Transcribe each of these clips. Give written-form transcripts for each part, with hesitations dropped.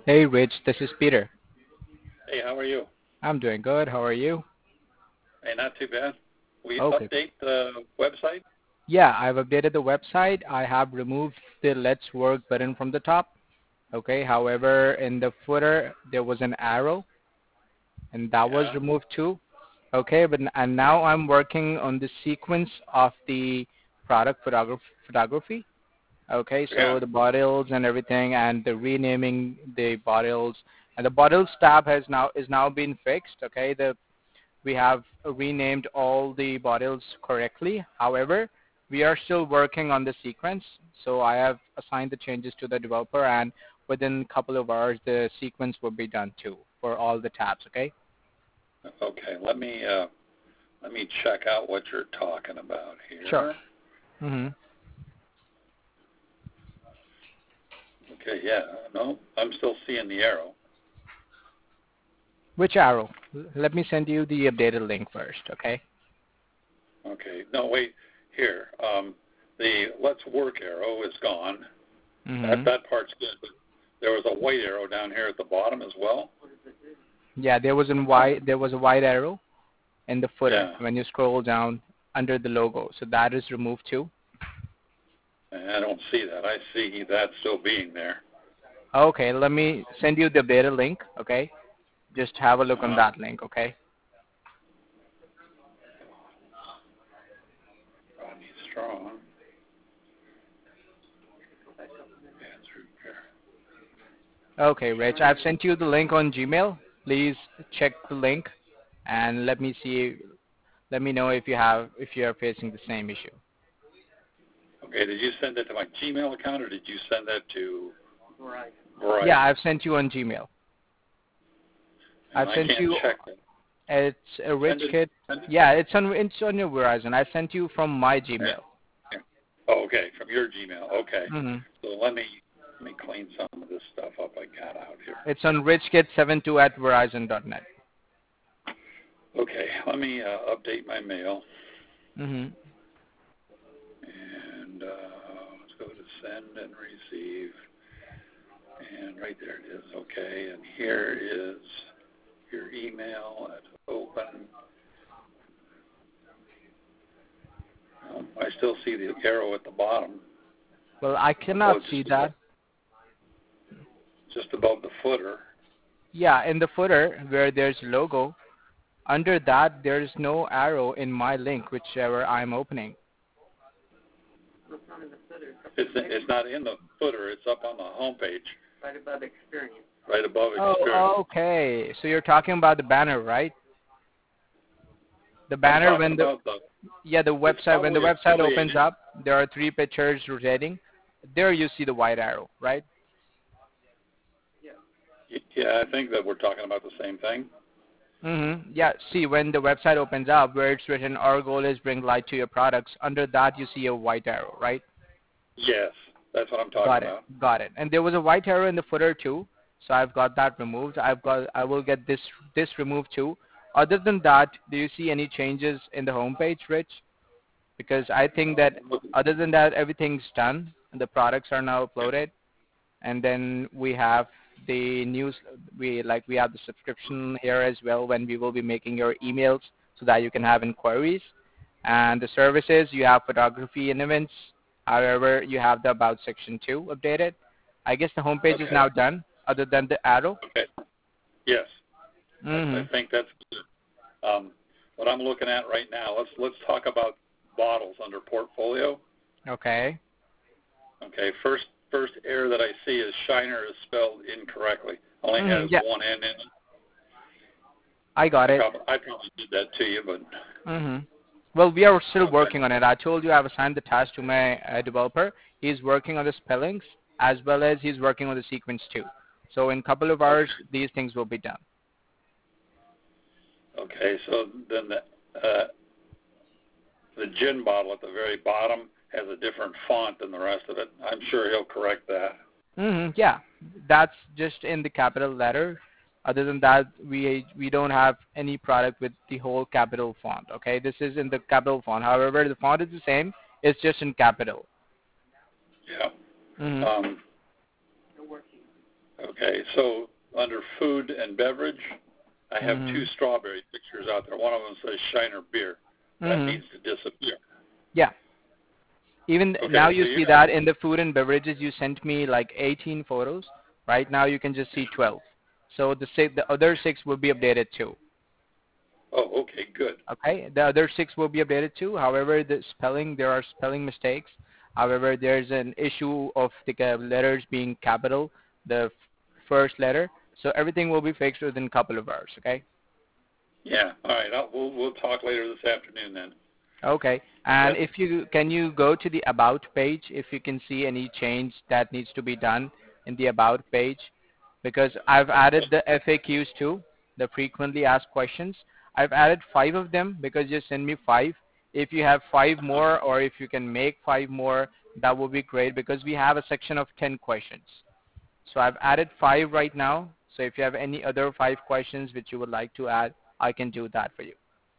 Hey Rich, this is Peter. Hey, how are you? I'm doing good. How are you? Hey, not too bad. We Okay. update the website? Yeah, I've updated the website. I have removed the Let's Work button from the top. Okay. However, in the footer there was an arrow and that was Yeah. removed too. Okay, but and now I'm working on the sequence of the product photography. Okay, Yeah. so the bottles and everything and the renaming the bottles and the bottles tab has now been fixed. Okay, the we have renamed all the bottles correctly. However, we are still working on the sequence, so I have assigned the changes to the developer, and within a couple of hours, the sequence will be done too for all the tabs. Okay? Okay. Let me check out what you're talking about Sure. here. hmm Okay. Yeah. No, I'm still seeing the arrow. Which arrow? Let me send you the updated link first. Okay? Okay. No, wait. Here. The let's work arrow is gone. That hmm that part's good. But there was a white arrow down here at the bottom as well. Yeah, there was a white arrow in the footer Yeah. when you scroll down under the logo, so that is removed too. And I don't see that. I see that still being there. Okay, let me send you the updated link. Okay? Just have a look on Uh-huh. that link, okay? Rodney Strong. Answer here. Okay, Rich, I've sent you the link on Gmail. Please check the link and let me know if you are facing the same issue. Okay, did you send it to my Gmail account or did you send that to Yeah, Verizon? I've sent you on Gmail. And I've I sent can't you check it. it's a Rich Send it. Kit. Send it. Yeah, it's on your Verizon. I sent you from my Yeah. Gmail. Yeah. Oh, okay, from your Gmail. Okay. Mhm. So let me clean some of this stuff up I got out here. It's on richkit72 at verizon.net. Okay, let me update my mail Mhm. and let's go to send and receive. And right there it is. Okay, and here is your email. Let's open. I still see the arrow at the bottom Well, I cannot above see that. just above the footer. Yeah, in the footer where there's logo, under that, there is no arrow in my link, whichever I'm opening. It's not in the footer. It's up on the home page, right above experience. Oh, okay. So you're talking about the banner, right? The I'm banner talking when the about the. yeah the It's website when the probably website opens affiliated. up, there are three pictures rotating. There you see the white arrow, right? Yeah, I think that we're talking about the same thing. Yeah. See, when the website opens up, where it's written, "Our goal is bring light to your products." Under that, you see a white arrow, right? Yes, that's what I'm talking Got it. about. Got it. And there was a white arrow in the footer too, so I've got that removed. I will get this removed too. Other than that, do you see any changes in the homepage, Rich? Because I think that other than that, everything's done. The products are now Yeah. uploaded, and then we have the news. We have the subscription here as well when we will be making your emails so that you can have inquiries. And the services, you have photography and events. However, you have the about section too updated. I guess the homepage is Okay. now done, other than the arrow. Okay. Yes, I hmm think that's good. What I'm looking at right now. Let's talk about bottles under portfolio. Okay. Okay. First error that I see is Shiner is spelled incorrectly. Only has Yeah, one N in it. I got it. I probably did that to you, but hmm Well, we are still okay. working on it. I told you I've assigned the task to my developer. He's working on the spellings as well as he's working on the sequence too. So in a couple of hours, Okay. these things will be done. Okay. So then the gin bottle at the very bottom has a different font than the rest of it. I'm sure he'll correct that. Yeah, that's just in the capital letter. Other than that, we don't have any product with the whole capital font. Okay, this is in the capital font. However, the font is the same. It's just in capital. Yeah. hmm Um, okay. Okay, so under food and beverage, I have two strawberry pictures out there. One of them says Shiner Beer. That needs to disappear. Yeah. Even Okay, now so you see that in the food and beverages you sent me like 18 photos. Right now you can just see 12. So the other 6 will be updated too. Oh, okay, good. Okay, the other 6 will be updated too. However, there are spelling mistakes. However, there's an issue of the letters being capital, the first letter. So everything will be fixed within a couple of hours. Okay. Yeah. All right. We'll talk later this afternoon then. Okay. And Yep. if you can you go to the about page if you can see any change that needs to be done in the about page, because I've added the FAQs too, the frequently asked questions. I've added 5 of them because you send me 5. If you have 5 more or if you can make 5 more, that would be great because we have a section of 10 questions. So I've added 5 right now. So if you have any other 5 questions which you would like to add, I can do that for you.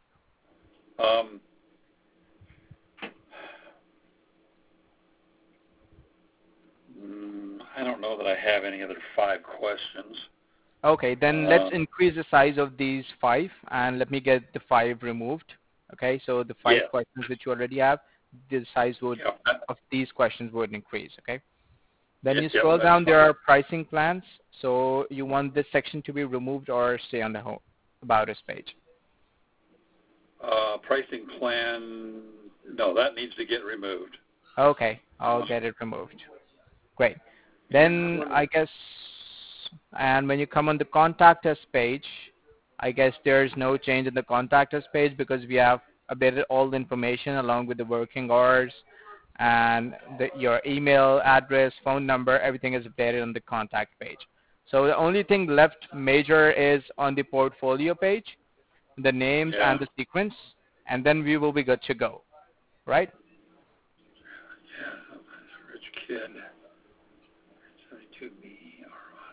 I don't know that I have any other 5 questions. Okay, then let's increase the size of these 5 and let me get the 5 removed. Okay, so the 5 questions which you already have, the size of these questions would increase. Okay. Then you scroll down, there are pricing plans. So you want this section to be removed or stay on the home about us page? Pricing plan, no, that needs to get removed. Okay, I'll get it removed. Great. Then I guess, and when you come on the contact us page, I guess there's no change in the contact us page because we have updated all the information along with the working hours and your email address, phone number, everything is updated on the contact page. So the only thing left major is on the portfolio page, the names and the sequence, and then we will be good to go, right? Yeah, rich kid. 72B,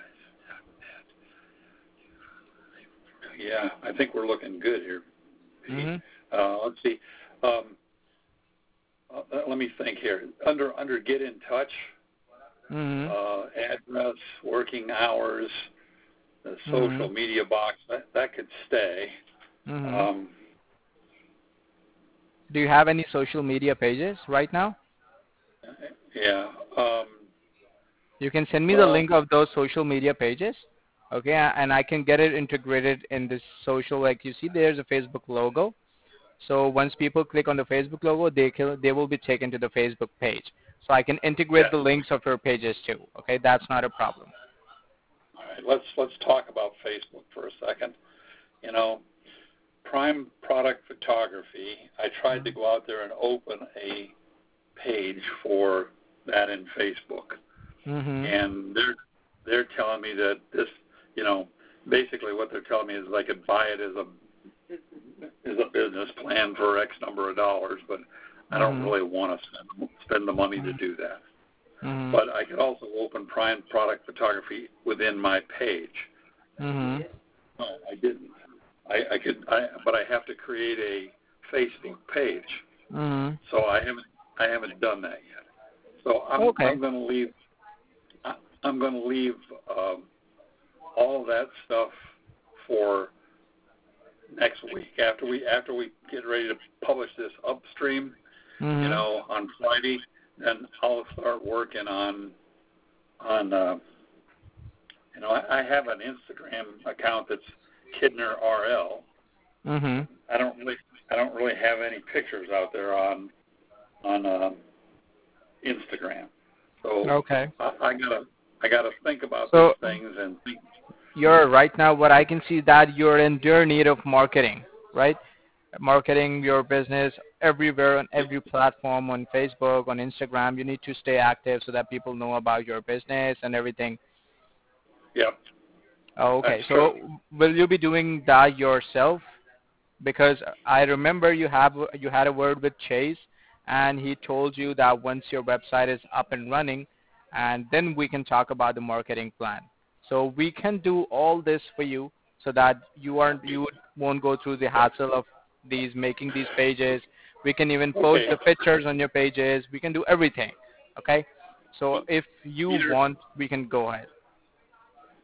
yeah, I think we're looking good here. Let's see. Let me think here. Under get in touch, address, working hours, the social media box, that could stay. Do you have any social media pages right now? Yeah. You can send me the link of those social media pages, okay, and I can get it integrated in this social. Like you see, there's a Facebook logo. So once people click on the Facebook logo, they will be taken to the Facebook page. So I can integrate the links of your pages too. Okay, that's not a problem. All right, let's talk about Facebook for a second. You know, Prime Product Photography. I tried to go out there and open a page for that in Facebook, and they're telling me that this, you know, basically what they're telling me is I could buy it as a business plan for X number of dollars, but I don't really want to spend the money to do that. But I could also open Prime Product Photography within my page. No, I didn't. But I have to create a Facebook page. So I haven't done that yet. So I'm going to leave. I'm going to leave all that stuff for next week after we get ready to publish this upstream. You know, on Friday, then I'll start working on. You know, I have an Instagram account that's Kidner RL. I don't really have any pictures out there on Instagram. So I gotta think about these things and think. You're right now. What I can see that you're in dire need of marketing, right? Marketing your business everywhere on every platform, on Facebook, on Instagram. You need to stay active so that people know about your business and everything. Yep. Okay. So will you be doing that yourself? Because I remember you had a word with Chase, and he told you that once your website is up and running, and then we can talk about the marketing plan. So we can do all this for you so that you won't go through the hassle of making these pages. We can even post the pictures on your pages. We can do everything. Okay? So if you want, we can go ahead.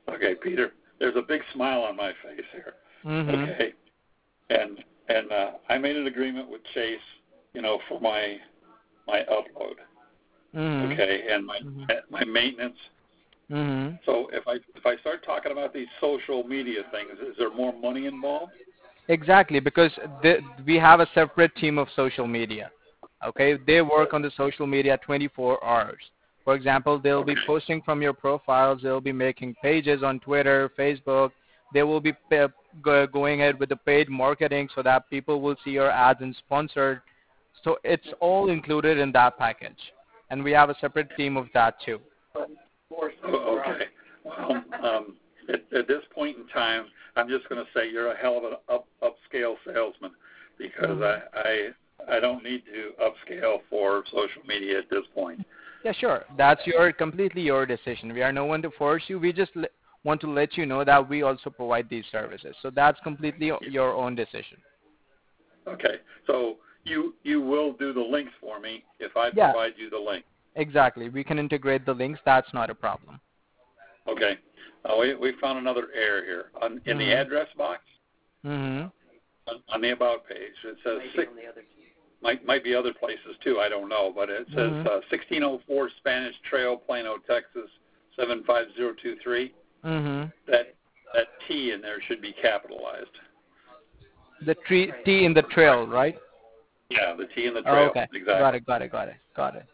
Okay, Peter, there's a big smile on my face here. Mm-hmm. Okay, and I made an agreement with Chase, for my upload. Mm-hmm. Okay, and Mm-hmm. my maintenance. Mm-hmm. So if I start talking about these social media things, is there more money involved? Exactly, because we have a separate team of social media. Okay, they work on the social media 24 hours. For example, they'll be Okay. posting from your profiles. They'll be making pages on Twitter, Facebook. They will be going ahead with the paid marketing so that people will see your ads and sponsored. So it's all included in that package, and we have a separate team of that too. Okay. Well, at this point in time, I'm just going to say you're a hell of an upscale salesman, because I don't need to upscale for social media at this point. Yeah, sure. That's completely your decision. We are no one to force you. We just want to let you know that we also provide these services. So that's completely your own decision. Okay. So you will do the links for me if I Yeah, provide you the link. exactly. We can integrate the links. That's not a problem. Okay. We found another error here. In the address box, Mm-hmm. on the About page, it says might be other places too, I don't know, but it says 1604 Spanish Trail, Plano, Texas, 75023. Mm-hmm. That T in there should be capitalized. The T in the trail, right? Yeah, the T in the Oh, trail. okay. Got Exactly. it, got it, got it, got it.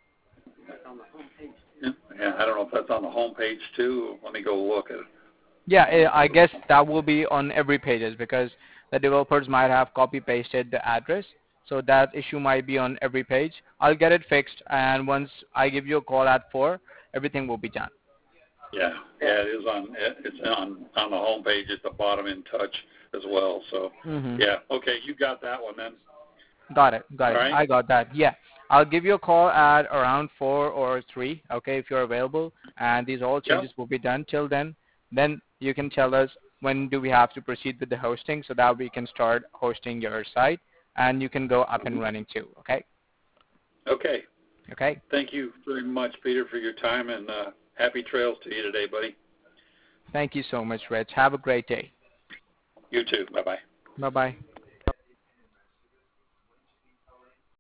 Yeah, I don't know if that's on the home page too. Let me go look at it. Yeah, I guess that will be on every pages because the developers might have copy pasted the address. So that issue might be on every page. I'll get it fixed, and once I give you a call at 4, everything will be done. Yeah, it's on the home page at the bottom in touch as well. So Mm-hmm. yeah, okay, you got that one then. Got it, got All it. right. I got that. Yeah. I'll give you a call at around 4 or 3, okay, if you're available, and these all changes will be done till then. Then you can tell us when do we have to proceed with the hosting so that we can start hosting your site, and you can go up and running too, okay? Okay. Okay? Thank you very much, Peter, for your time, and happy trails to you today, buddy. Thank you so much, Rich. Have a great day. You too. Bye-bye. Bye-bye.